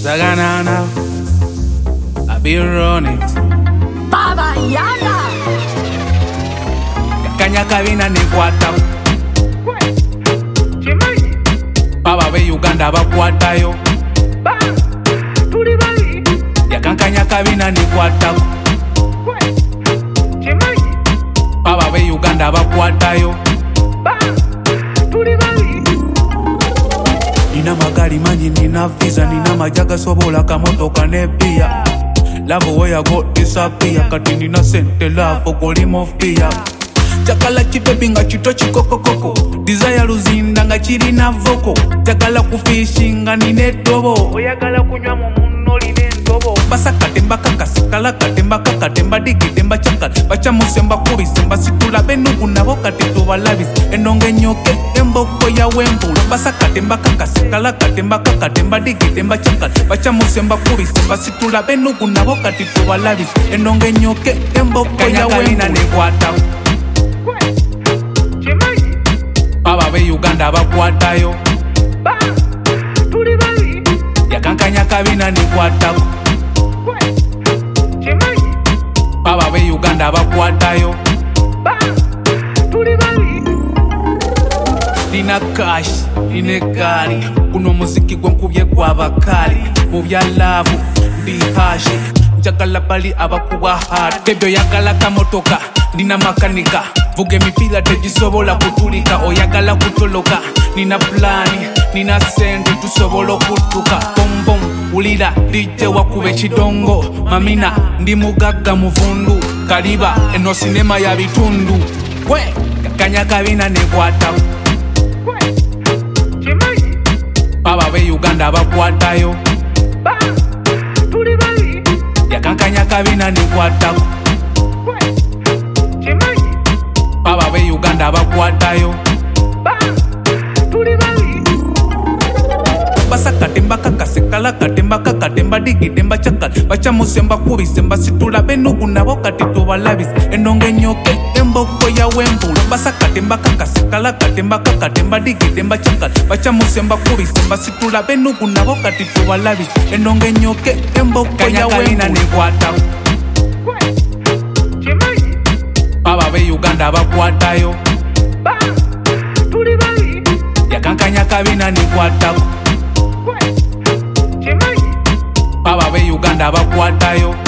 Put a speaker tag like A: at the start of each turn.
A: Zaganana, I be running.
B: Baba Yaga.
A: Kanya kabina ne kwata. Baba be Uganda bakwata yo.
B: Tuli bali.
A: Yakankanya kabina ne kwata. Baba be Uganda bakwata yo.
B: Tuli bali.
A: Nina magari manyi, nina visa, nina majaga sobola kamotoka ne pia. Love where I go disappear. Kati nina sente love goli mofia. Jakala chipepi nga chito chikoko koko. Desire luzinda nga chirina voko. Jakala kufishinga nine tobo. Oyagala kunywa muno line ntobo. Basa katemba kakasikala katemba kakatemba digi temba chakal. Bacha musemba kubi semba situla benugu nabo kati tubalabis. Endonge nyoke emboko ya wembula. Basa katemba kakasikala katemba kakatemba digi temba chakal. Bacha musemba kubi semba situla benugu nabo kati tubalabis. Endonge nyoke emboko ya wembula. Nekwata Baba be Uganda bakwata yo.
B: Tuli bali.
A: Yakankanya kabina ne kwata. Baba be Uganda bakwata yo.
B: Tuli bali.
A: Nina cash, nina gari. Kuno muziki gwenkubye kwa bakali. Mu bya love ndi hashi. Njagala bali abakuba hard. Bebyo yakala kamotoka, nina makanika. Vuge mipila tejisobola kutulika. Oyagala kutoloka, nina plani, nina sente tusobola kutuka. Bom bom, ulira DJ wakube chidongo. Mamina, ndi mugaga muvundu. Kaliba, eno sinema ya bitundu. We, kanya kabina ne kwata. Baba be Uganda bakwata yo.
B: Tuli bali.
A: Yakankanya kabina ne kwata. Baba be Uganda bakwata yo.
B: Tuli bali.
A: Basa katemba kakasekala katemba kakatemba digi temba chakal. Bacha musemba kubi semba situla benugu nabo kati tubalabis. Endonge nyoke emboko ya wembula. Basa katemba kakasekala katemba kakatemba digi temba chakal. Bacha musemba kubi semba situla benugu nabo kati tubalabis. Endonge nyoke emboko ya wembula. Nekwata Baba be Uganda bakwata yo.
B: Tuli bali.
A: Yakankanya kabina ne kwata. Baba be Uganda bakwata yo.